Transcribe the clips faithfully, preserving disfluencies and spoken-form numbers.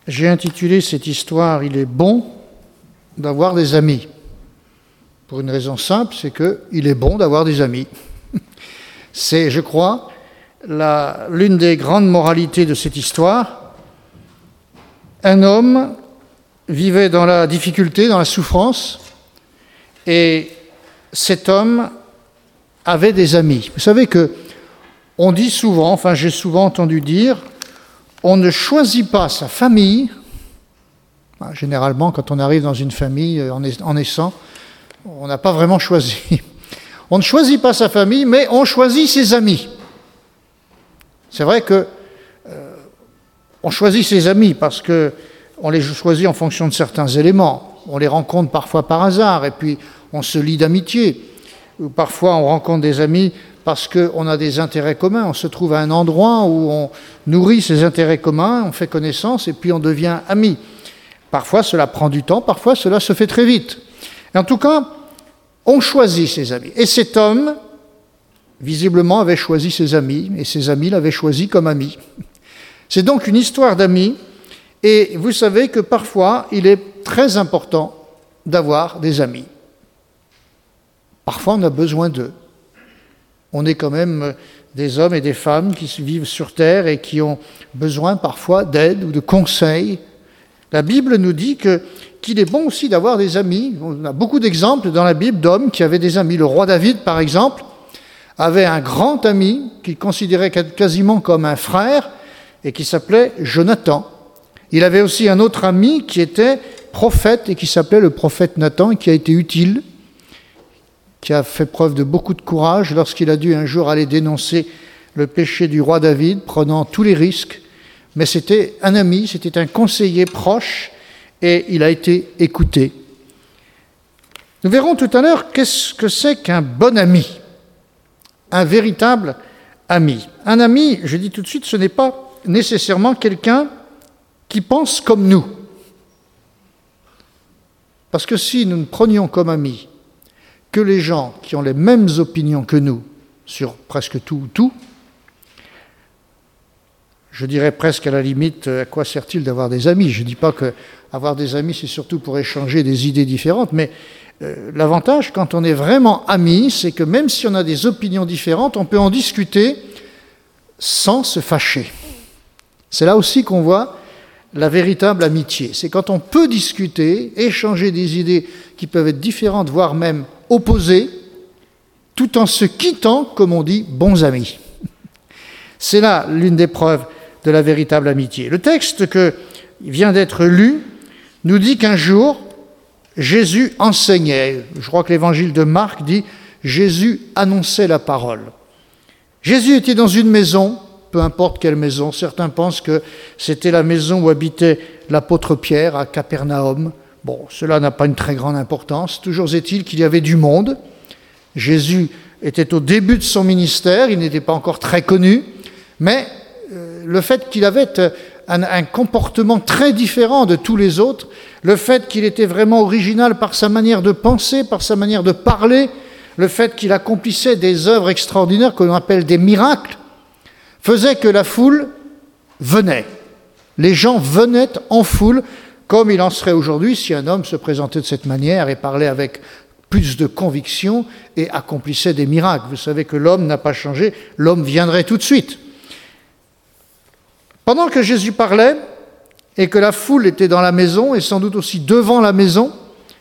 j'ai intitulé cette histoire « Il est bon d'avoir des amis ». Pour une raison simple, c'est qu'il est bon d'avoir des amis. C'est, je crois, la, l'une des grandes moralités de cette histoire. Un homme vivait dans la difficulté, dans la souffrance, et cet homme avait des amis. Vous savez que on dit souvent, enfin j'ai souvent entendu dire, on ne choisit pas sa famille. Généralement, quand on arrive dans une famille en naissant, on n'a pas vraiment choisi. On ne choisit pas sa famille, mais on choisit ses amis. C'est vrai que euh, on choisit ses amis parce que on les choisit en fonction de certains éléments. On les rencontre parfois par hasard et puis on se lie d'amitié. Ou parfois on rencontre des amis parce qu'on a des intérêts communs. On se trouve à un endroit où on nourrit ces intérêts communs, on fait connaissance et puis on devient amis. Parfois cela prend du temps, parfois cela se fait très vite. Et en tout cas, on choisit ses amis. Et cet homme, visiblement, avait choisi ses amis, et ses amis l'avaient choisi comme ami. C'est donc une histoire d'amis, et vous savez que parfois, il est très important d'avoir des amis. Parfois, on a besoin d'eux. On est quand même des hommes et des femmes qui vivent sur terre et qui ont besoin parfois d'aide ou de conseils. La Bible nous dit que qu'il est bon aussi d'avoir des amis. On a beaucoup d'exemples dans la Bible d'hommes qui avaient des amis. Le roi David, par exemple, avait un grand ami qu'il considérait quasiment comme un frère et qui s'appelait Jonathan. Il avait aussi un autre ami qui était prophète et qui s'appelait le prophète Nathan et qui a été utile, qui a fait preuve de beaucoup de courage lorsqu'il a dû un jour aller dénoncer le péché du roi David, prenant tous les risques. Mais c'était un ami, c'était un conseiller proche, et il a été écouté. Nous verrons tout à l'heure qu'est-ce que c'est qu'un bon ami, un véritable ami. Un ami, je dis tout de suite, ce n'est pas nécessairement quelqu'un qui pense comme nous. Parce que si nous ne prenions comme amis que les gens qui ont les mêmes opinions que nous sur presque tout ou tout, je dirais presque à la limite, à quoi sert-il d'avoir des amis ? Je ne dis pas qu'avoir des amis, c'est surtout pour échanger des idées différentes, mais euh, l'avantage, quand on est vraiment amis, c'est que même si on a des opinions différentes, on peut en discuter sans se fâcher. C'est là aussi qu'on voit la véritable amitié. C'est quand on peut discuter, échanger des idées qui peuvent être différentes, voire même opposées, tout en se quittant, comme on dit, bons amis. C'est là l'une des preuves de la véritable amitié. Le texte qui vient d'être lu nous dit qu'un jour, Jésus enseignait. Je crois que l'évangile de Marc dit « Jésus annonçait la parole ». Jésus était dans une maison, peu importe quelle maison. Certains pensent que c'était la maison où habitait l'apôtre Pierre à Capernaum. Bon, cela n'a pas une très grande importance. Toujours est-il qu'il y avait du monde. Jésus était au début de son ministère, il n'était pas encore très connu, mais euh, le fait qu'il avait un, un comportement très différent de tous les autres, le fait qu'il était vraiment original par sa manière de penser, par sa manière de parler, le fait qu'il accomplissait des œuvres extraordinaires que l'on appelle des miracles, faisait que la foule venait. Les gens venaient en foule, comme il en serait aujourd'hui si un homme se présentait de cette manière et parlait avec plus de conviction et accomplissait des miracles. Vous savez que l'homme n'a pas changé, l'homme viendrait tout de suite. Pendant que Jésus parlait et que la foule était dans la maison et sans doute aussi devant la maison,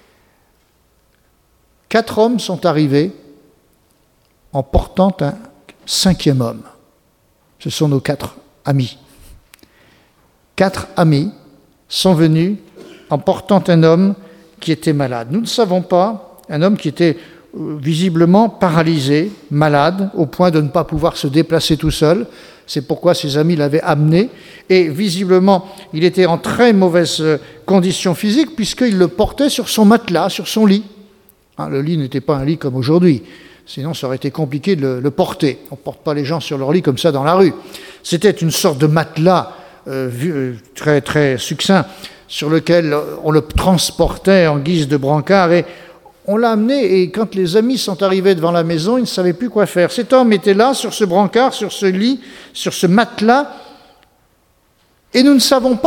quatre hommes sont arrivés en portant un cinquième homme. Ce sont nos quatre amis. Quatre amis sont venus en portant un homme qui était malade. Nous ne savons pas, un homme qui était visiblement paralysé, malade, au point de ne pas pouvoir se déplacer tout seul. C'est pourquoi ses amis l'avaient amené. Et visiblement, il était en très mauvaise condition physique puisqu'il le portait sur son matelas, sur son lit. Hein, le lit n'était pas un lit comme aujourd'hui. Sinon, ça aurait été compliqué de le, le porter. On ne porte pas les gens sur leur lit comme ça dans la rue. C'était une sorte de matelas euh, vu, très, très succinct sur lequel on le transportait en guise de brancard. Et on l'a amené, et quand les amis sont arrivés devant la maison, ils ne savaient plus quoi faire. Cet homme était là, sur ce brancard, sur ce lit, sur ce matelas, et nous ne savons pas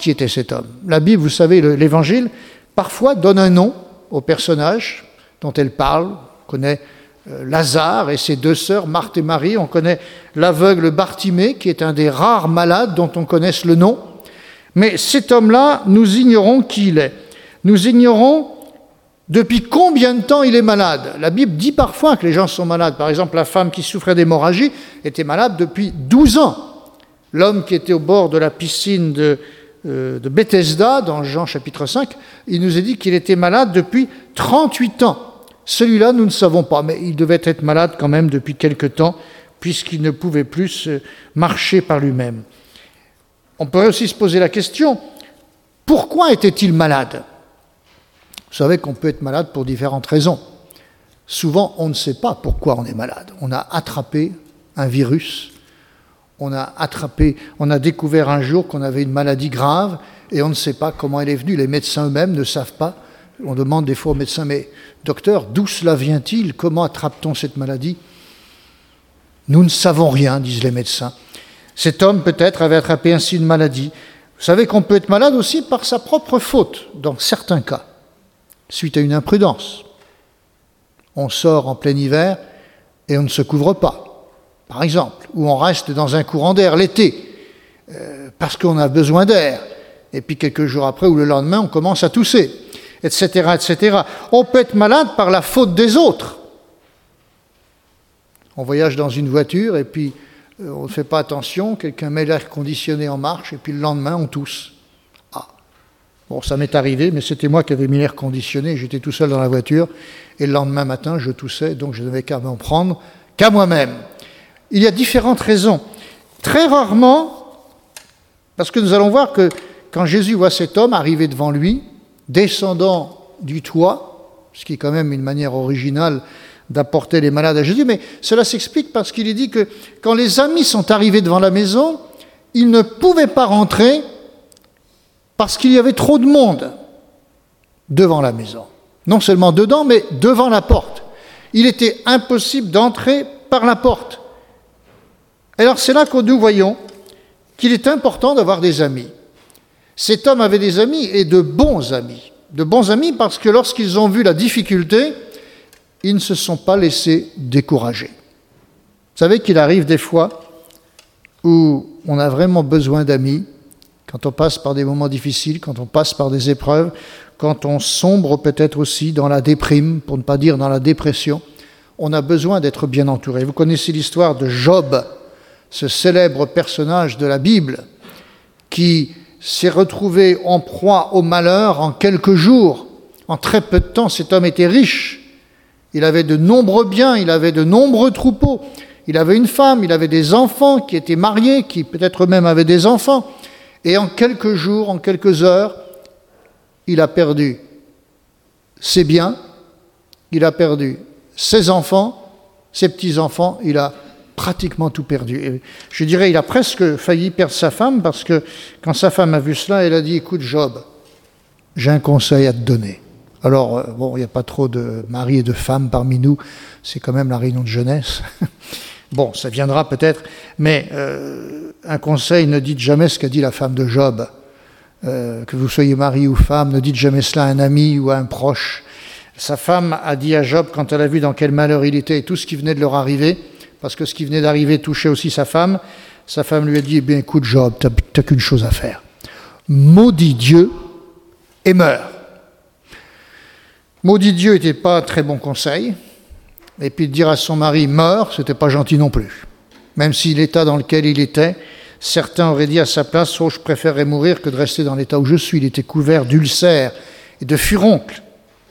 qui était cet homme. La Bible, vous savez, l'Évangile, parfois donne un nom au personnage dont elle parle. On connaît euh, Lazare et ses deux sœurs, Marthe et Marie. On connaît l'aveugle Bartimée, qui est un des rares malades dont on connaisse le nom. Mais cet homme-là, nous ignorons qui il est. Nous ignorons depuis combien de temps il est malade. La Bible dit parfois que les gens sont malades. Par exemple, la femme qui souffrait d'hémorragie était malade depuis douze ans. L'homme qui était au bord de la piscine de, euh, de Bethesda, dans Jean chapitre cinq, il nous est dit qu'il était malade depuis trente-huit ans. Celui-là, nous ne savons pas, mais il devait être malade quand même depuis quelque temps, puisqu'il ne pouvait plus marcher par lui-même. On pourrait aussi se poser la question, pourquoi était-il malade ? Vous savez qu'on peut être malade pour différentes raisons. Souvent, on ne sait pas pourquoi on est malade. On a attrapé un virus, on a attrapé, on a découvert un jour qu'on avait une maladie grave et on ne sait pas comment elle est venue. Les médecins eux-mêmes ne savent pas. On demande des fois aux médecins, mais docteur, d'où cela vient-il ? Comment attrape-t-on cette maladie ? Nous ne savons rien, disent les médecins. Cet homme peut-être avait attrapé ainsi une maladie. Vous savez qu'on peut être malade aussi par sa propre faute, dans certains cas. Suite à une imprudence. On sort en plein hiver et on ne se couvre pas, par exemple, ou on reste dans un courant d'air l'été, euh, parce qu'on a besoin d'air, et puis quelques jours après ou le lendemain, on commence à tousser, et cetera, et cetera. On peut être malade par la faute des autres. On voyage dans une voiture et puis euh, on ne fait pas attention, quelqu'un met l'air conditionné en marche, et puis le lendemain, on tousse. Bon, ça m'est arrivé, mais c'était moi qui avais mis l'air conditionné, j'étais tout seul dans la voiture, et le lendemain matin, je toussais, donc je n'avais qu'à m'en prendre qu'à moi-même. Il y a différentes raisons. Très rarement, parce que nous allons voir que quand Jésus voit cet homme arriver devant lui, descendant du toit, ce qui est quand même une manière originale d'apporter les malades à Jésus, mais cela s'explique parce qu'il est dit que quand les amis sont arrivés devant la maison, ils ne pouvaient pas rentrer parce qu'il y avait trop de monde devant la maison. Non seulement dedans, mais devant la porte. Il était impossible d'entrer par la porte. Alors c'est là que nous voyons qu'il est important d'avoir des amis. Cet homme avait des amis et de bons amis. De bons amis parce que lorsqu'ils ont vu la difficulté, ils ne se sont pas laissés décourager. Vous savez qu'il arrive des fois où on a vraiment besoin d'amis, quand on passe par des moments difficiles, quand on passe par des épreuves, quand on sombre peut-être aussi dans la déprime, pour ne pas dire dans la dépression, on a besoin d'être bien entouré. Vous connaissez l'histoire de Job, ce célèbre personnage de la Bible, qui s'est retrouvé en proie au malheur en quelques jours. En très peu de temps, cet homme était riche. Il avait de nombreux biens, il avait de nombreux troupeaux. Il avait une femme, il avait des enfants qui étaient mariés, qui peut-être même avaient des enfants. Et en quelques jours, en quelques heures, il a perdu ses biens, il a perdu ses enfants, ses petits-enfants, il a pratiquement tout perdu. Et je dirais, il a presque failli perdre sa femme, parce que quand sa femme a vu cela, elle a dit, écoute Job, j'ai un conseil à te donner. Alors, bon, il n'y a pas trop de maris et de femmes parmi nous, c'est quand même la réunion de jeunesse. Bon, ça viendra peut-être, mais euh, un conseil, ne dites jamais ce qu'a dit la femme de Job. Euh, que vous soyez mari ou femme, ne dites jamais cela à un ami ou à un proche. Sa femme a dit à Job, quand elle a vu dans quel malheur il était et tout ce qui venait de leur arriver, parce que ce qui venait d'arriver touchait aussi sa femme, sa femme lui a dit, eh bien écoute Job, t'as, t'as qu'une chose à faire. Maudis Dieu et meurs. Maudit Dieu n'était pas un très bon conseil. Et puis de dire à son mari « meurs », ce n'était pas gentil non plus. Même si l'état dans lequel il était, certains auraient dit à sa place « oh, je préférerais mourir que de rester dans l'état où je suis ». Il était couvert d'ulcères et de furoncles.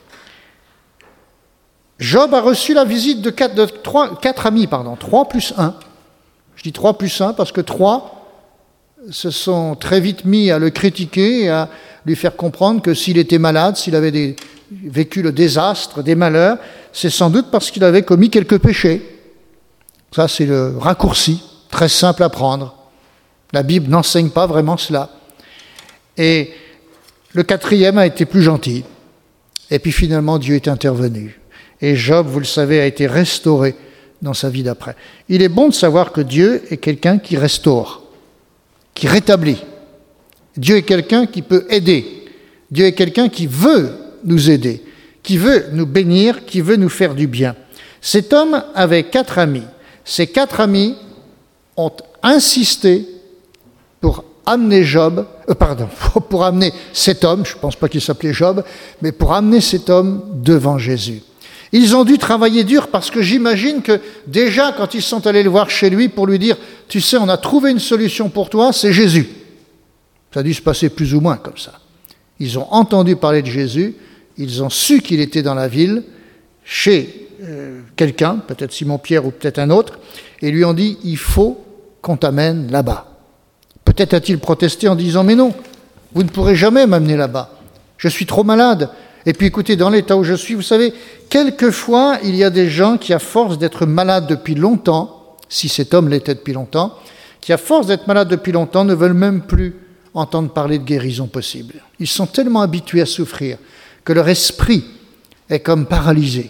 Job a reçu la visite de quatre, de trois, quatre amis, pardon, trois plus un. Je dis trois plus un parce que trois se sont très vite mis à le critiquer et à lui faire comprendre que s'il était malade, s'il avait des, vécu le désastre, des malheurs, c'est sans doute parce qu'il avait commis quelques péchés. Ça, c'est le raccourci, très simple à prendre. La Bible n'enseigne pas vraiment cela. Et le quatrième a été plus gentil. Et puis finalement, Dieu est intervenu. Et Job, vous le savez, a été restauré dans sa vie d'après. Il est bon de savoir que Dieu est quelqu'un qui restaure, qui rétablit. Dieu est quelqu'un qui peut aider. Dieu est quelqu'un qui veut nous aider, qui veut nous bénir, qui veut nous faire du bien. Cet homme avait quatre amis. Ces quatre amis ont insisté pour amener Job, euh, pardon, pour amener cet homme, je ne pense pas qu'il s'appelait Job, mais pour amener cet homme devant Jésus. Ils ont dû travailler dur parce que j'imagine que déjà quand ils sont allés le voir chez lui pour lui dire « Tu sais, on a trouvé une solution pour toi, c'est Jésus ». Ça a dû se passer plus ou moins comme ça. Ils ont entendu parler de Jésus, ils ont su qu'il était dans la ville, chez euh, quelqu'un, peut-être Simon-Pierre ou peut-être un autre, et lui ont dit « Il faut qu'on t'amène là-bas ». Peut-être a-t-il protesté en disant « Mais non, vous ne pourrez jamais m'amener là-bas. Je suis trop malade. » Et puis écoutez, dans l'état où je suis, vous savez, quelquefois, il y a des gens qui, à force d'être malades depuis longtemps, si cet homme l'était depuis longtemps, qui, à force d'être malades depuis longtemps, ne veulent même plus entendre parler de guérison possible. Ils sont tellement habitués à souffrir que leur esprit est comme paralysé.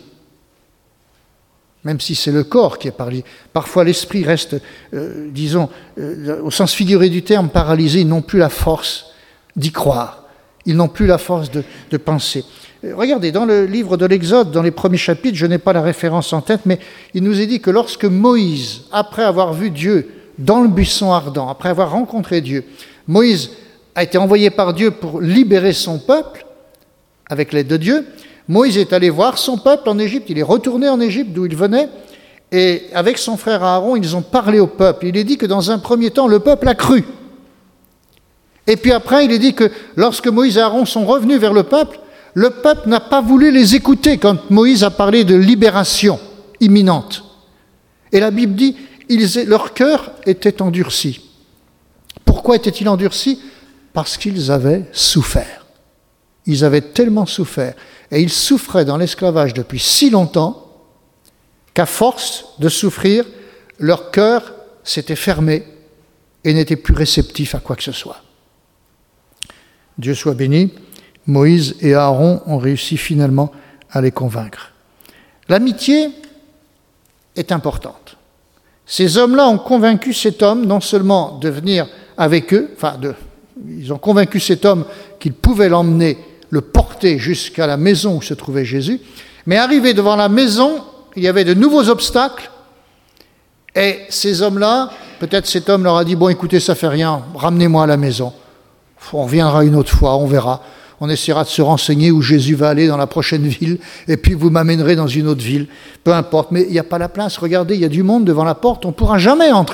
Même si c'est le corps qui est paralysé. Parfois, l'esprit reste, euh, disons, euh, au sens figuré du terme, paralysé. Ils n'ont plus la force d'y croire. Ils n'ont plus la force de, de penser. Regardez, dans le livre de l'Exode, dans les premiers chapitres, je n'ai pas la référence en tête, mais il nous est dit que lorsque Moïse, après avoir vu Dieu dans le buisson ardent, après avoir rencontré Dieu, Moïse a été envoyé par Dieu pour libérer son peuple, avec l'aide de Dieu. Moïse est allé voir son peuple en Égypte, il est retourné en Égypte d'où il venait, et avec son frère Aaron, ils ont parlé au peuple. Il est dit que dans un premier temps, le peuple a cru. Et puis après, il est dit que lorsque Moïse et Aaron sont revenus vers le peuple, le peuple n'a pas voulu les écouter quand Moïse a parlé de libération imminente. Et la Bible dit, ils, leur cœur était endurci. Pourquoi était-il endurci ? Parce qu'ils avaient souffert. Ils avaient tellement souffert. Et ils souffraient dans l'esclavage depuis si longtemps qu'à force de souffrir, leur cœur s'était fermé et n'était plus réceptif à quoi que ce soit. Dieu soit béni, Moïse et Aaron ont réussi finalement à les convaincre. L'amitié est importante. Ces hommes-là ont convaincu cet homme non seulement de venir avec eux, enfin, de, ils ont convaincu cet homme qu'il pouvait l'emmener, le porter jusqu'à la maison où se trouvait Jésus, mais arrivé devant la maison, il y avait de nouveaux obstacles, et ces hommes-là, peut-être cet homme leur a dit « Bon, écoutez, ça fait rien, ramenez-moi à la maison. On reviendra une autre fois, on verra. On essaiera de se renseigner où Jésus va aller dans la prochaine ville, et puis vous m'amènerez dans une autre ville. Peu importe, mais il n'y a pas la place. Regardez, il y a du monde devant la porte, on ne pourra jamais entrer. »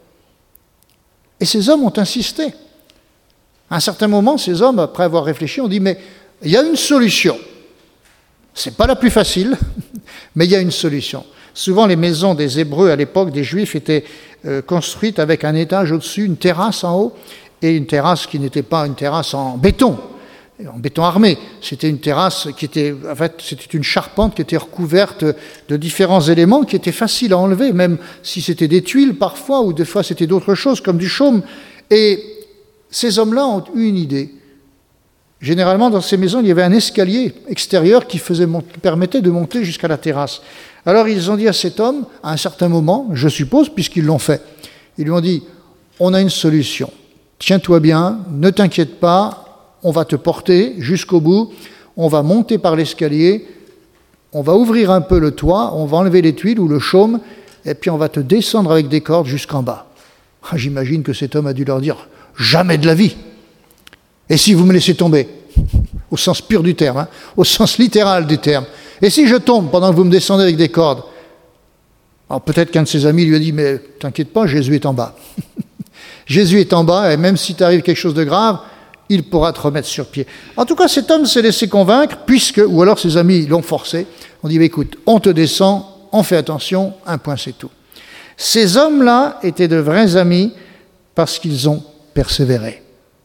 Et ces hommes ont insisté. À un certain moment, ces hommes, après avoir réfléchi, ont dit « Mais il y a une solution. Ce n'est pas la plus facile, mais il y a une solution. » Souvent, les maisons des Hébreux à l'époque, des Juifs, étaient euh, construites avec un étage au-dessus, une terrasse en haut, et une terrasse qui n'était pas une terrasse en béton, en béton armé. C'était une terrasse qui était, en fait, c'était une charpente qui était recouverte de différents éléments qui étaient faciles à enlever, même si c'était des tuiles parfois, ou des fois c'était d'autres choses comme du chaume. Et ces hommes-là ont eu une idée. Généralement, dans ces maisons, il y avait un escalier extérieur qui, faisait monter, qui permettait de monter jusqu'à la terrasse. Alors ils ont dit à cet homme, à un certain moment, je suppose, puisqu'ils l'ont fait, ils lui ont dit, on a une solution. Tiens-toi bien, ne t'inquiète pas, on va te porter jusqu'au bout, on va monter par l'escalier, on va ouvrir un peu le toit, on va enlever les tuiles ou le chaume, et puis on va te descendre avec des cordes jusqu'en bas. J'imagine que cet homme a dû leur dire, jamais de la vie. Et si vous me laissez tomber, au sens pur du terme, hein, au sens littéral du terme, et si je tombe pendant que vous me descendez avec des cordes? Alors peut-être qu'un de ses amis lui a dit, mais t'inquiète pas, Jésus est en bas. Jésus est en bas, et même si t'arrive quelque chose de grave, il pourra te remettre sur pied. En tout cas, cet homme s'est laissé convaincre, puisque, ou alors ses amis l'ont forcé, on dit, écoute, on te descend, on fait attention, un point c'est tout. Ces hommes-là étaient de vrais amis parce qu'ils ont persévéré.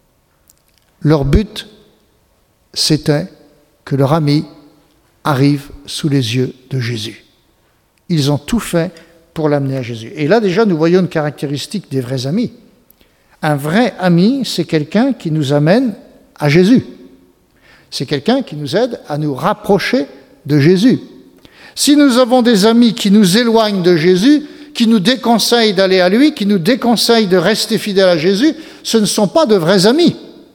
Leur but, c'était que leur ami arrive sous les yeux de Jésus. Ils ont tout fait pour l'amener à Jésus. Et là, déjà, nous voyons une caractéristique des vrais amis. Un vrai ami, c'est quelqu'un qui nous amène à Jésus. C'est quelqu'un qui nous aide à nous rapprocher de Jésus. Si nous avons des amis qui nous éloignent de Jésus, qui nous déconseillent d'aller à lui, qui nous déconseillent de rester fidèles à Jésus, ce ne sont pas de vrais amis.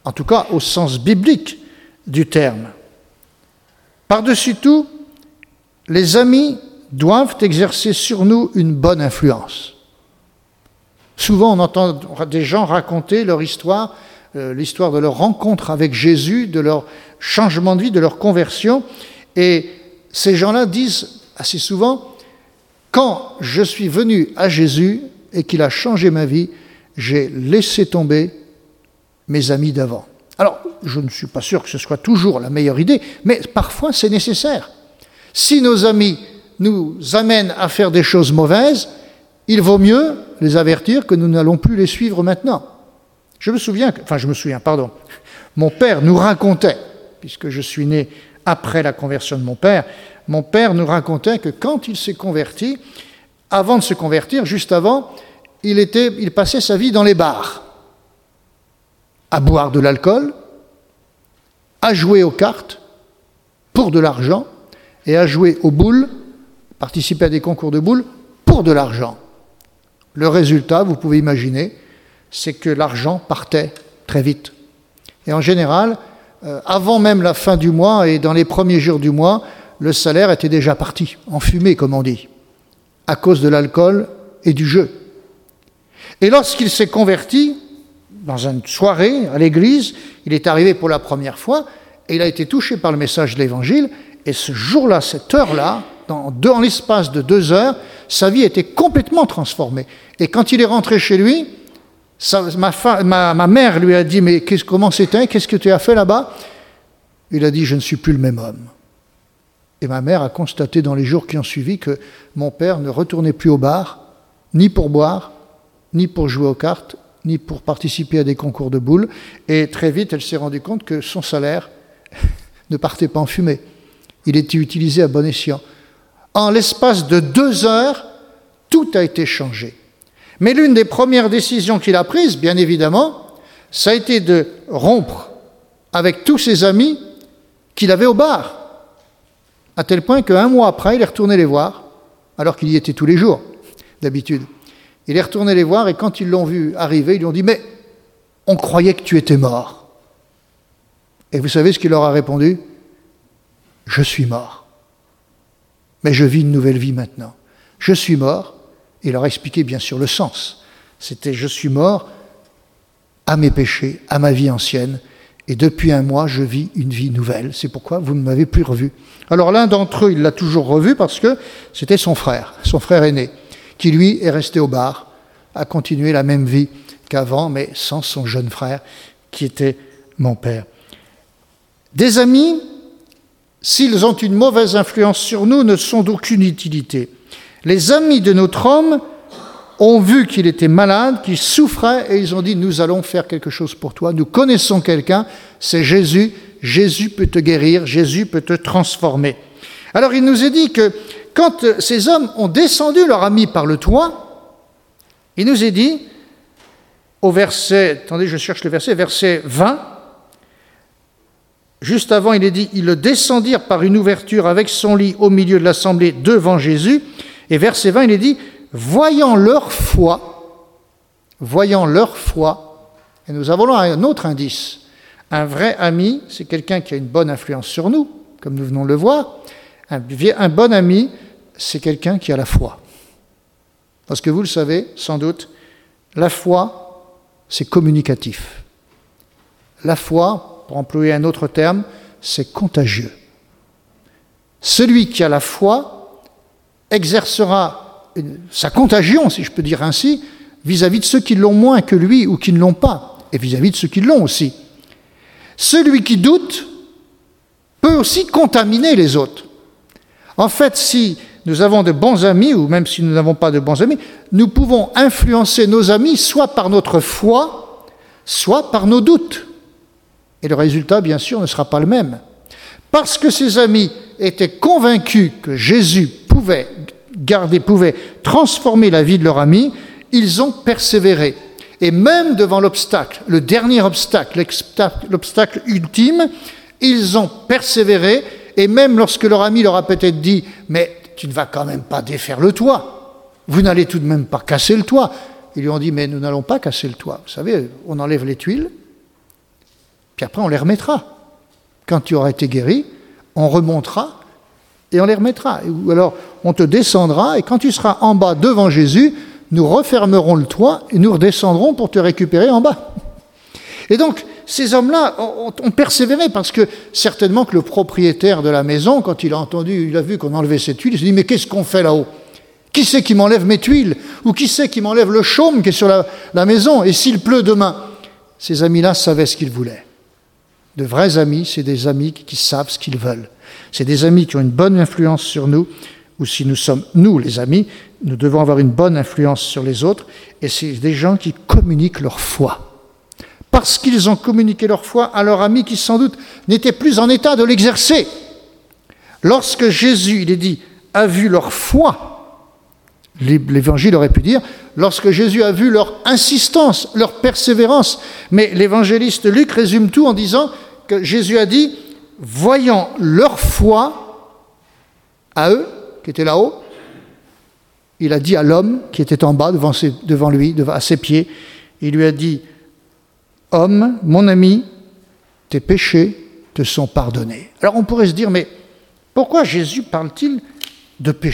en tout cas au sens biblique du terme. Par-dessus tout, les amis doivent exercer sur nous une bonne influence. Souvent, on entend des gens raconter leur histoire, euh, l'histoire de leur rencontre avec Jésus, de leur changement de vie, de leur conversion, et ces gens-là disent assez souvent, quand je suis venu à Jésus et qu'il a changé ma vie, j'ai laissé tomber mes amis d'avant. Alors, je ne suis pas sûr que ce soit toujours la meilleure idée, mais parfois c'est nécessaire. Si nos amis nous amènent à faire des choses mauvaises, il vaut mieux les avertir que nous n'allons plus les suivre maintenant. Je me souviens, enfin je me souviens, pardon, mon père nous racontait, puisque je suis né après la conversion de mon père, mon père nous racontait que quand il s'est converti, avant de se convertir, juste avant, il, était, il passait sa vie dans les bars, à boire de l'alcool, à jouer aux cartes pour de l'argent et à jouer aux boules, participer à des concours de boules pour de l'argent. Le résultat, vous pouvez imaginer, c'est que l'argent partait très vite. Et en général, euh, avant même la fin du mois et dans les premiers jours du mois, le salaire était déjà parti, en fumée comme on dit, à cause de l'alcool et du jeu. Et lorsqu'il s'est converti, dans une soirée à l'église, il est arrivé pour la première fois et il a été touché par le message de l'Évangile. Et ce jour-là, cette heure-là, dans, dans l'espace de deux heures, sa vie était complètement transformée. Et quand il est rentré chez lui, sa, ma, fa, ma, ma mère lui a dit « Mais qu'est-ce, comment c'était ? Qu'est-ce que tu as fait là-bas ?» Il a dit « Je ne suis plus le même homme. » Et ma mère a constaté dans les jours qui ont suivi que mon père ne retournait plus au bar, ni pour boire, ni pour jouer aux cartes, ni pour participer à des concours de boules. Et très vite, elle s'est rendue compte que son salaire ne partait pas en fumée. Il était utilisé à bon escient. En l'espace de deux heures, tout a été changé. Mais l'une des premières décisions qu'il a prises, bien évidemment, ça a été de rompre avec tous ses amis qu'il avait au bar. À tel point qu'un mois après, il est retourné les voir, alors qu'il y était tous les jours, d'habitude. Il est retourné les voir et quand ils l'ont vu arriver, ils lui ont dit « Mais on croyait que tu étais mort. » Et vous savez ce qu'il leur a répondu ? « Je suis mort. Mais je vis une nouvelle vie maintenant. Je suis mort. » Et il leur a expliqué bien sûr le sens. C'était « Je suis mort à mes péchés, à ma vie ancienne. Et depuis un mois, je vis une vie nouvelle. C'est pourquoi vous ne m'avez plus revu. » Alors l'un d'entre eux, il l'a toujours revu parce que c'était son frère, son frère aîné, qui lui est resté au bar, a continué la même vie qu'avant, mais sans son jeune frère, qui était mon père. Des amis, s'ils ont une mauvaise influence sur nous, ne sont d'aucune utilité. Les amis de notre homme ont vu qu'il était malade, qu'il souffrait, et ils ont dit « Nous allons faire quelque chose pour toi. Nous connaissons quelqu'un, c'est Jésus. Jésus peut te guérir, Jésus peut te transformer. » Alors il nous est dit que quand ces hommes ont descendu leur ami par le toit, il nous est dit, au verset, attendez, je cherche le verset, verset vingt, juste avant, il est dit, ils le descendirent par une ouverture avec son lit au milieu de l'assemblée devant Jésus, et verset vingt, il est dit, voyant leur foi, voyant leur foi, et nous avons là un autre indice. Un vrai ami, c'est quelqu'un qui a une bonne influence sur nous, comme nous venons de le voir. Un, un bon ami, c'est quelqu'un qui a la foi. Parce que vous le savez, sans doute, la foi, c'est communicatif. La foi, pour employer un autre terme, c'est contagieux. Celui qui a la foi exercera une, sa contagion, si je peux dire ainsi, vis-à-vis de ceux qui l'ont moins que lui ou qui ne l'ont pas, et vis-à-vis de ceux qui l'ont aussi. Celui qui doute peut aussi contaminer les autres. En fait, si nous avons de bons amis, ou même si nous n'avons pas de bons amis, nous pouvons influencer nos amis soit par notre foi, soit par nos doutes. Et le résultat, bien sûr, ne sera pas le même. Parce que ces amis étaient convaincus que Jésus pouvait garder, pouvait transformer la vie de leur ami, ils ont persévéré. Et même devant l'obstacle, le dernier obstacle, l'obstacle ultime, ils ont persévéré, et même lorsque leur ami leur a peut-être dit « Mais tu ne vas quand même pas défaire le toit, vous n'allez tout de même pas casser le toit », ils lui ont dit « Mais nous n'allons pas casser le toit. Vous savez, on enlève les tuiles, Puis après, on les remettra. Quand tu auras été guéri, on remontera et on les remettra. Ou alors, on te descendra et quand tu seras en bas devant Jésus, nous refermerons le toit et nous redescendrons pour te récupérer en bas. Et donc, ces hommes-là ont, ont persévéré parce que certainement que le propriétaire de la maison, quand il a entendu, il a vu qu'on enlevait ses tuiles, il s'est dit « Mais qu'est-ce qu'on fait là-haut ? Qui c'est qui m'enlève mes tuiles ? Ou qui c'est qui m'enlève le chaume qui est sur la, la maison ? Et s'il pleut demain ?» Ces amis-là savaient ce qu'ils voulaient. De vrais amis, c'est des amis qui savent ce qu'ils veulent. C'est des amis qui ont une bonne influence sur nous, ou si nous sommes, nous, les amis, nous devons avoir une bonne influence sur les autres, et c'est des gens qui communiquent leur foi. Parce qu'ils ont communiqué leur foi à leur ami qui, sans doute, n'était plus en état de l'exercer. Lorsque Jésus, il est dit, a vu leur foi, l'Évangile aurait pu dire, lorsque Jésus a vu leur insistance, leur persévérance, mais l'évangéliste Luc résume tout en disant que Jésus a dit, voyant leur foi à eux, qui étaient là-haut, il a dit à l'homme qui était en bas, devant, ses, devant lui, devant, à ses pieds, il lui a dit, « Homme, mon ami, tes péchés te sont pardonnés. » Alors on pourrait se dire, mais pourquoi Jésus parle-t-il de péché ?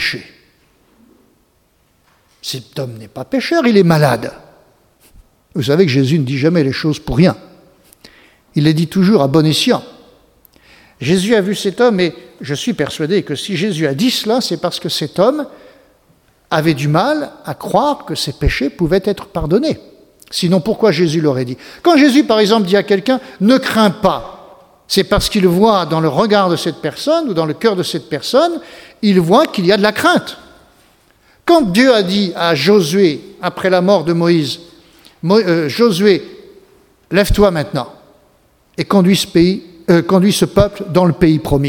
Cet homme n'est pas pécheur, il est malade. Vous savez que Jésus ne dit jamais les choses pour rien. Il les dit toujours à bon escient. Jésus a vu cet homme et je suis persuadé que si Jésus a dit cela, c'est parce que cet homme avait du mal à croire que ses péchés pouvaient être pardonnés. Sinon, pourquoi Jésus l'aurait dit ? Quand Jésus, par exemple, dit à quelqu'un « ne crains pas », c'est parce qu'il voit dans le regard de cette personne ou dans le cœur de cette personne, il voit qu'il y a de la crainte. Quand Dieu a dit à Josué, après la mort de Moïse, Mo, euh, « Josué, lève-toi maintenant et conduis ce, pays, euh, conduis ce peuple dans le pays promis »,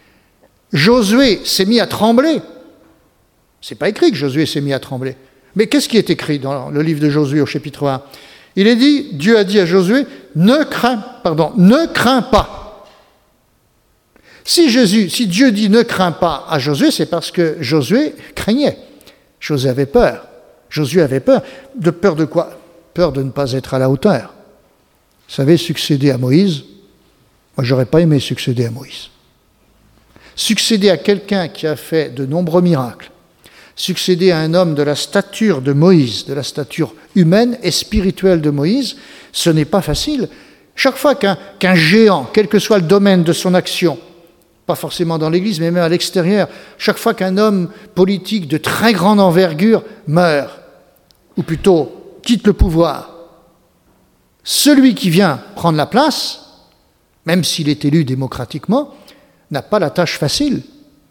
Josué s'est mis à trembler. C'est pas écrit que Josué s'est mis à trembler. Mais qu'est-ce qui est écrit dans le livre de Josué au chapitre un ? Il est dit, Dieu a dit à Josué, ne crains, pardon, ne crains pas. Si Jésus, si Dieu dit ne crains pas à Josué, c'est parce que Josué craignait. Josué avait peur. Josué avait peur. De peur de quoi ? Peur de ne pas être à la hauteur. Vous savez, succéder à Moïse, moi j'aurais pas aimé succéder à Moïse. Succéder à quelqu'un qui a fait de nombreux miracles, succéder à un homme de la stature de Moïse, de la stature humaine et spirituelle de Moïse, ce n'est pas facile. Chaque fois qu'un, qu'un géant, quel que soit le domaine de son action, pas forcément dans l'Église, mais même à l'extérieur, chaque fois qu'un homme politique de très grande envergure meurt, ou plutôt quitte le pouvoir, celui qui vient prendre la place, même s'il est élu démocratiquement, n'a pas la tâche facile. Pourquoi ?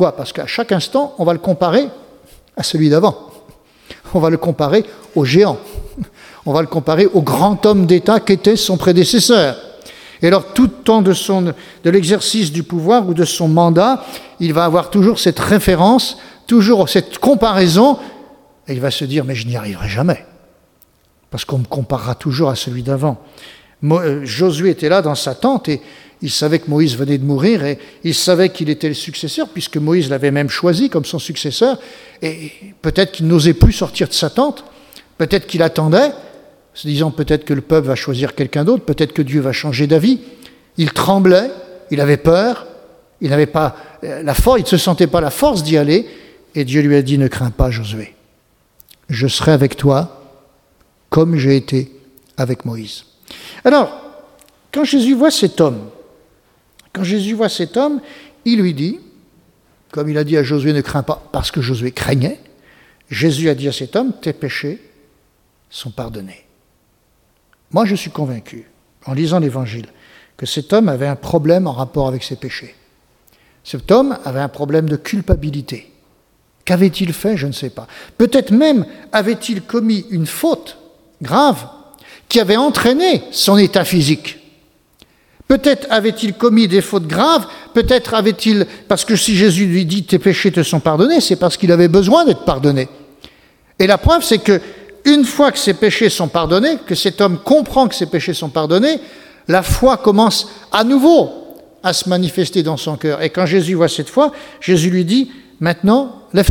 Parce qu'à chaque instant, on va le comparer à celui d'avant. On va le comparer au géant. On va le comparer au grand homme d'État qu'était son prédécesseur. Et alors, tout le temps de, son, de l'exercice du pouvoir ou de son mandat, il va avoir toujours cette référence, toujours cette comparaison, et il va se dire « mais je n'y arriverai jamais ». Parce qu'on me comparera toujours à celui d'avant. Mo- euh, Josué était là dans sa tente et il savait que Moïse venait de mourir et il savait qu'il était le successeur, puisque Moïse l'avait même choisi comme son successeur. Et peut-être qu'il n'osait plus sortir de sa tente, peut-être qu'il attendait, se disant peut-être que le peuple va choisir quelqu'un d'autre, peut-être que Dieu va changer d'avis. Il tremblait, il avait peur, il n'avait pas la force, il ne se sentait pas la force d'y aller. Et Dieu lui a dit « Ne crains pas, Josué, je serai avec toi comme j'ai été avec Moïse. » Alors, quand Jésus voit cet homme, quand Jésus voit cet homme, il lui dit, comme il a dit à Josué, ne crains pas, parce que Josué craignait, Jésus a dit à cet homme, tes péchés sont pardonnés. Moi, je suis convaincu, en lisant l'Évangile, que cet homme avait un problème en rapport avec ses péchés. Cet homme avait un problème de culpabilité. Qu'avait-il fait ? Je ne sais pas. Peut-être même avait-il commis une faute grave qui avait entraîné son état physique. Peut-être avait-il commis des fautes graves, peut-être avait-il... Parce que si Jésus lui dit « tes péchés te sont pardonnés », c'est parce qu'il avait besoin d'être pardonné. Et la preuve, c'est que une fois que ses péchés sont pardonnés, que cet homme comprend que ses péchés sont pardonnés, la foi commence à nouveau à se manifester dans son cœur. Et quand Jésus voit cette foi, Jésus lui dit « maintenant, lève-toi ».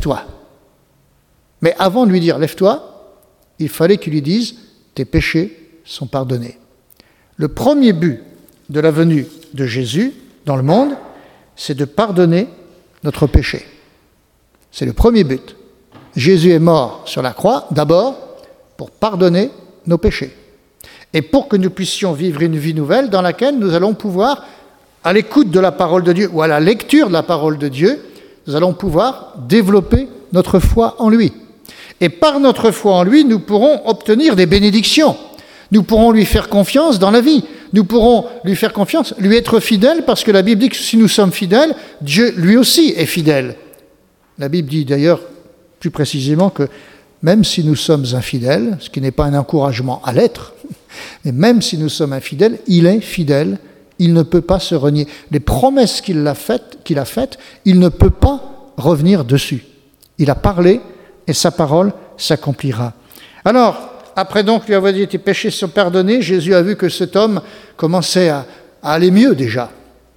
Mais avant de lui dire « lève-toi », il fallait qu'il lui dise « tes péchés sont pardonnés ». Le premier but de la venue de Jésus dans le monde, c'est de pardonner notre péché. C'est le premier but. Jésus est mort sur la croix, d'abord, pour pardonner nos péchés. Et pour que nous puissions vivre une vie nouvelle dans laquelle nous allons pouvoir, à l'écoute de la parole de Dieu ou à la lecture de la parole de Dieu, nous allons pouvoir développer notre foi en lui. Et par notre foi en lui, nous pourrons obtenir des bénédictions. Nous pourrons lui faire confiance dans la vie. Nous pourrons lui faire confiance, lui être fidèles, parce que la Bible dit que si nous sommes fidèles, Dieu lui aussi est fidèle. La Bible dit d'ailleurs plus précisément que même si nous sommes infidèles, ce qui n'est pas un encouragement à l'être, mais même si nous sommes infidèles, il est fidèle, il ne peut pas se renier. Les promesses qu'il a faites, qu'il a faites, il ne peut pas revenir dessus. Il a parlé et sa parole s'accomplira. Alors, après donc lui avoir dit « tes péchés sont pardonnés », Jésus a vu que cet homme commençait à, à aller mieux déjà.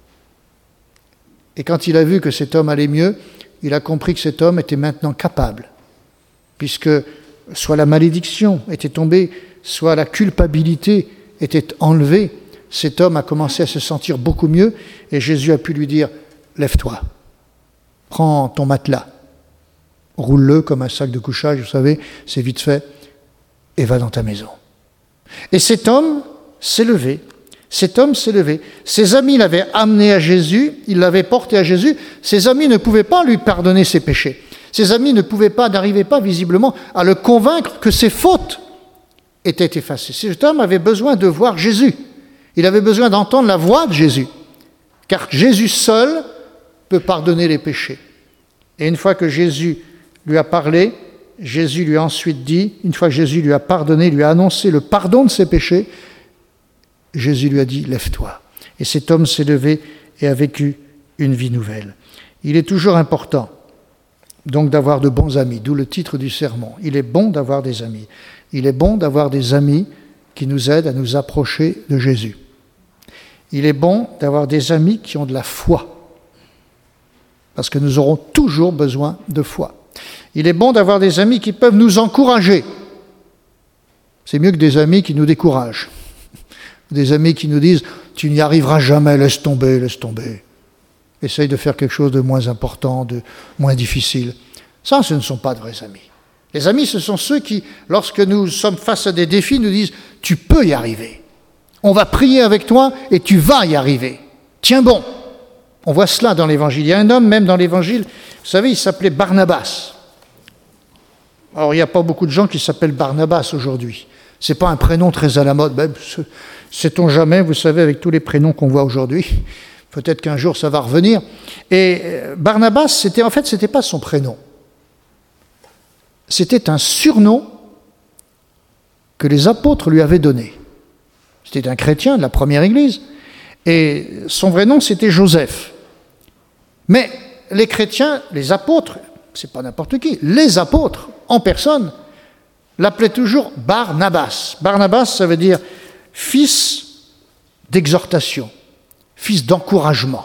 Et quand il a vu que cet homme allait mieux, il a compris que cet homme était maintenant capable, puisque soit la malédiction était tombée, soit la culpabilité était enlevée. Cet homme a commencé à se sentir beaucoup mieux, et Jésus a pu lui dire « lève-toi, prends ton matelas, roule-le comme un sac de couchage, vous savez, c'est vite fait, et va dans ta maison. » Et cet homme s'est levé. Cet homme s'est levé. Ses amis l'avaient amené à Jésus, ils l'avaient porté à Jésus. Ses amis ne pouvaient pas lui pardonner ses péchés. Ses amis ne pouvaient pas, n'arrivaient pas visiblement à le convaincre que ses fautes étaient effacées. Cet homme avait besoin de voir Jésus. Il avait besoin d'entendre la voix de Jésus. Car Jésus seul peut pardonner les péchés. Et une fois que Jésus lui a parlé, Jésus lui a ensuite dit, une fois que Jésus lui a pardonné, lui a annoncé le pardon de ses péchés, Jésus lui a dit « lève-toi ». Et cet homme s'est levé et a vécu une vie nouvelle. Il est toujours important donc d'avoir de bons amis, d'où le titre du sermon. Il est bon d'avoir des amis. Il est bon d'avoir des amis qui nous aident à nous approcher de Jésus. Il est bon d'avoir des amis qui ont de la foi, parce que nous aurons toujours besoin de foi. Il est bon d'avoir des amis qui peuvent nous encourager. C'est mieux que des amis qui nous découragent. Des amis qui nous disent « tu n'y arriveras jamais, laisse tomber, laisse tomber ». Essaye de faire quelque chose de moins important, de moins difficile. Ça, ce ne sont pas de vrais amis. Les amis, ce sont ceux qui, lorsque nous sommes face à des défis, nous disent « tu peux y arriver. On va prier avec toi et tu vas y arriver. Tiens bon ». On voit cela dans l'Évangile. Il y a un homme, même dans l'Évangile, vous savez, il s'appelait Barnabas. Alors, il n'y a pas beaucoup de gens qui s'appellent Barnabas aujourd'hui. Ce n'est pas un prénom très à la mode. Même, sait-on jamais, vous savez, avec tous les prénoms qu'on voit aujourd'hui. Peut-être qu'un jour, ça va revenir. Et Barnabas, c'était, en fait, ce n'était pas son prénom. C'était un surnom que les apôtres lui avaient donné. C'était un chrétien de la première église. Et son vrai nom, c'était Joseph. Mais les chrétiens, les apôtres, c'est pas n'importe qui, les apôtres, en personne, l'appelaient toujours Barnabas. Barnabas, ça veut dire fils d'exhortation, fils d'encouragement.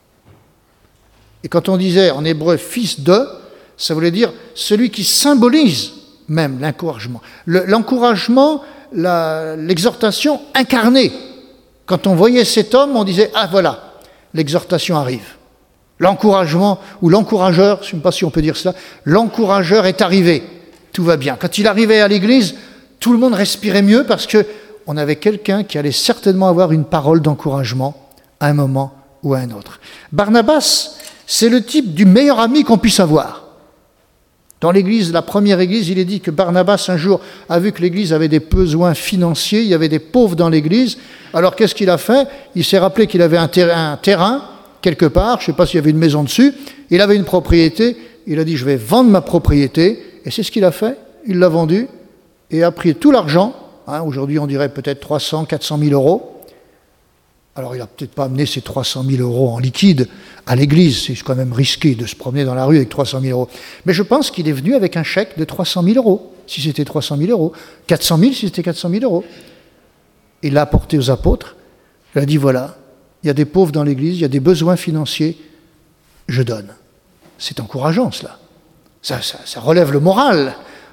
Et quand on disait en hébreu fils de, ça voulait dire celui qui symbolise même l'encouragement. Le, l'encouragement, la, l'exhortation incarnée. Quand on voyait cet homme, on disait « Ah voilà, l'exhortation arrive ». L'encouragement, ou l'encourageur, je ne sais pas si on peut dire cela, l'encourageur est arrivé, tout va bien. Quand il arrivait à l'église, tout le monde respirait mieux parce qu'on avait quelqu'un qui allait certainement avoir une parole d'encouragement à un moment ou à un autre. Barnabas, c'est le type du meilleur ami qu'on puisse avoir. Dans l'église, la première église, il est dit que Barnabas, un jour, a vu que l'église avait des besoins financiers, il y avait des pauvres dans l'église. Alors, qu'est-ce qu'il a fait ? Il s'est rappelé qu'il avait un terrain, un terrain quelque part, je ne sais pas s'il y avait une maison dessus, il avait une propriété, il a dit « je vais vendre ma propriété », et c'est ce qu'il a fait, il l'a vendu, et a pris tout l'argent, hein, aujourd'hui on dirait peut-être trois cents, quatre cent mille euros. Alors il n'a peut-être pas amené ces trois cent mille euros en liquide à l'église, c'est quand même risqué de se promener dans la rue avec trois cent mille euros. Mais je pense qu'il est venu avec un chèque de trois cent mille euros, si c'était trois cent mille euros, quatre cent mille si c'était quatre cent mille euros. Il l'a apporté aux apôtres, il a dit voilà, il y a des pauvres dans l'église, il y a des besoins financiers, je donne. C'est encourageant cela. Ça, ça, ça relève le moral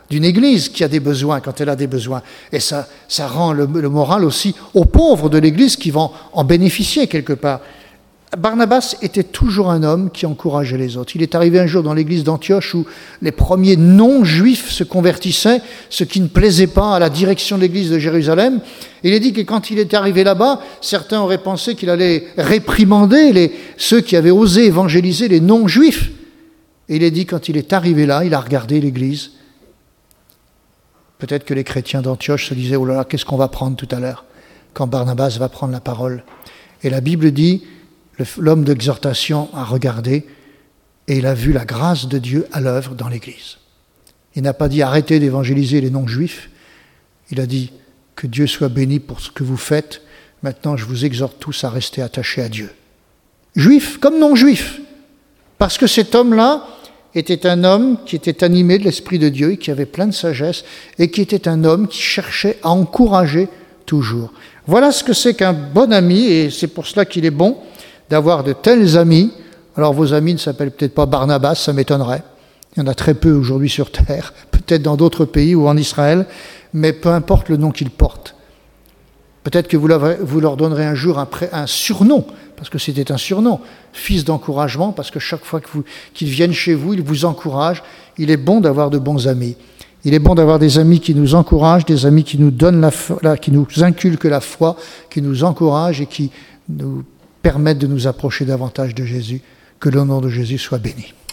d'une église qui a des besoins quand elle a des besoins. Et ça, ça rend le, le moral aussi aux pauvres de l'église qui vont en bénéficier quelque part. Barnabas était toujours un homme qui encourageait les autres. Il est arrivé un jour dans l'église d'Antioche où les premiers non-juifs se convertissaient, ce qui ne plaisait pas à la direction de l'église de Jérusalem. Il est dit que quand il est arrivé là-bas, certains auraient pensé qu'il allait réprimander les, ceux qui avaient osé évangéliser les non-juifs. Et il est dit quand il est arrivé là, il a regardé l'église. Peut-être que les chrétiens d'Antioche se disaient « Oh là là, qu'est-ce qu'on va prendre tout à l'heure quand Barnabas va prendre la parole ?» Et la Bible dit l'homme d'exhortation a regardé et il a vu la grâce de Dieu à l'œuvre dans l'Église. Il n'a pas dit arrêtez d'évangéliser les non-juifs. Il a dit que Dieu soit béni pour ce que vous faites. Maintenant, je vous exhorte tous à rester attachés à Dieu. Juifs comme non-juifs. Parce que cet homme-là était un homme qui était animé de l'Esprit de Dieu et qui avait plein de sagesse et qui était un homme qui cherchait à encourager toujours. Voilà ce que c'est qu'un bon ami et c'est pour cela qu'il est bon d'avoir de tels amis. Alors vos amis ne s'appellent peut-être pas Barnabas, ça m'étonnerait. Il y en a très peu aujourd'hui sur Terre, peut-être dans d'autres pays ou en Israël, mais peu importe le nom qu'ils portent. Peut-être que vous leur, vous leur donnerez un jour un, pré, un surnom, parce que c'était un surnom, fils d'encouragement, parce que chaque fois que vous, qu'ils viennent chez vous, ils vous encouragent. Il est bon d'avoir de bons amis. Il est bon d'avoir des amis qui nous encouragent, des amis qui nous donnent la foi, qui nous inculquent la foi, qui nous encouragent et qui nous permettent de nous approcher davantage de Jésus. Que le nom de Jésus soit béni.